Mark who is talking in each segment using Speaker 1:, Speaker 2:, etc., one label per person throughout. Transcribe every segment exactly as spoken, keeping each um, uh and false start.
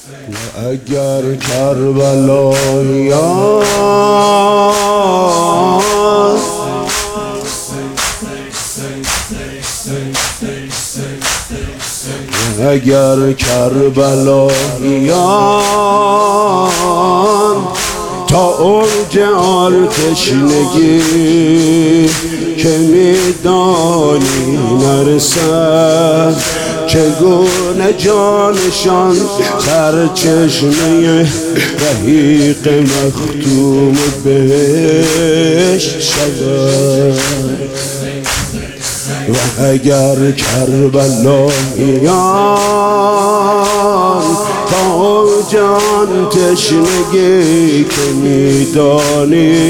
Speaker 1: اگر کربلایی اگر کربلاییان تا اوج آتشنگی که میدانی نرسد، چگونه جانشان سرچشمه رحیق مختوم بهشت شود. و اگر کربلاییان تا جان تشنگی که میدانی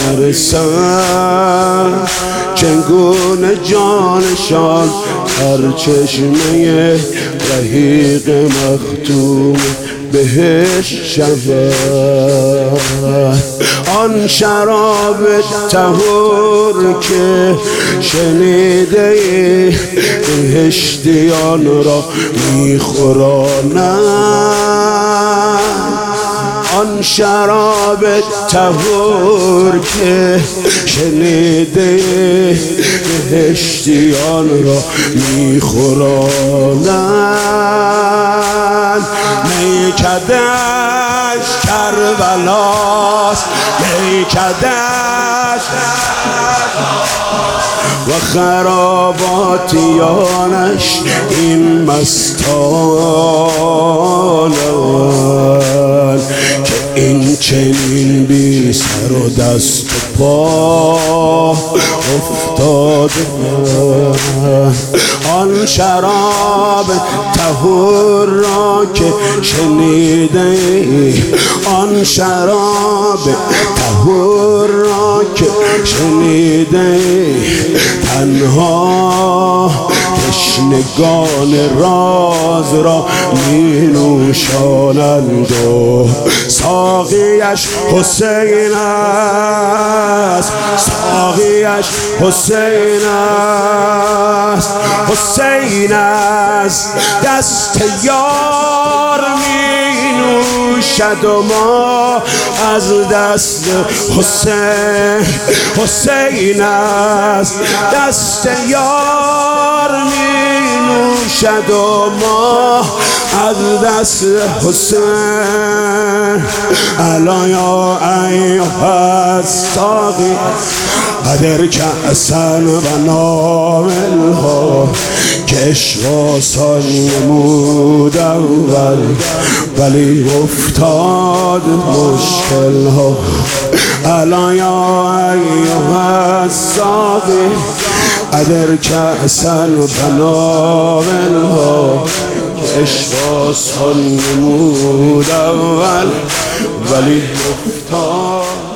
Speaker 1: نرسد، چگونه جانشان هر چشمه رحیق مختوم بهش شود. آن شراب طهور که شنیده بهشتیان را میخوراند، آن شراب طهور که شنیده بهشتیان را میخوراند. میکدش کربلاست، میکدش و خراباتیانش این مستانند که این چنین بی سر و دست و پا افتاده. آن شراب طهور را که شنیده، آن شراب طهور را که شنیده، تنها تشنگان راز را می نوشانند و ساقیش حسین است، ساقیش حسین است، حسین است. دست یار می نوشد و ما از دست حسین، حسین است. دست یار می نوشد و ما از دست حسین. الا یا ایها الساقی ادر کأسا و ناولها، که عشق آسان نمود اول ولی افتاد مشکل ها. الا یا ایها الساقی ادر کأسا و ناولها، که عشق آسان نمود اول ولی افتاد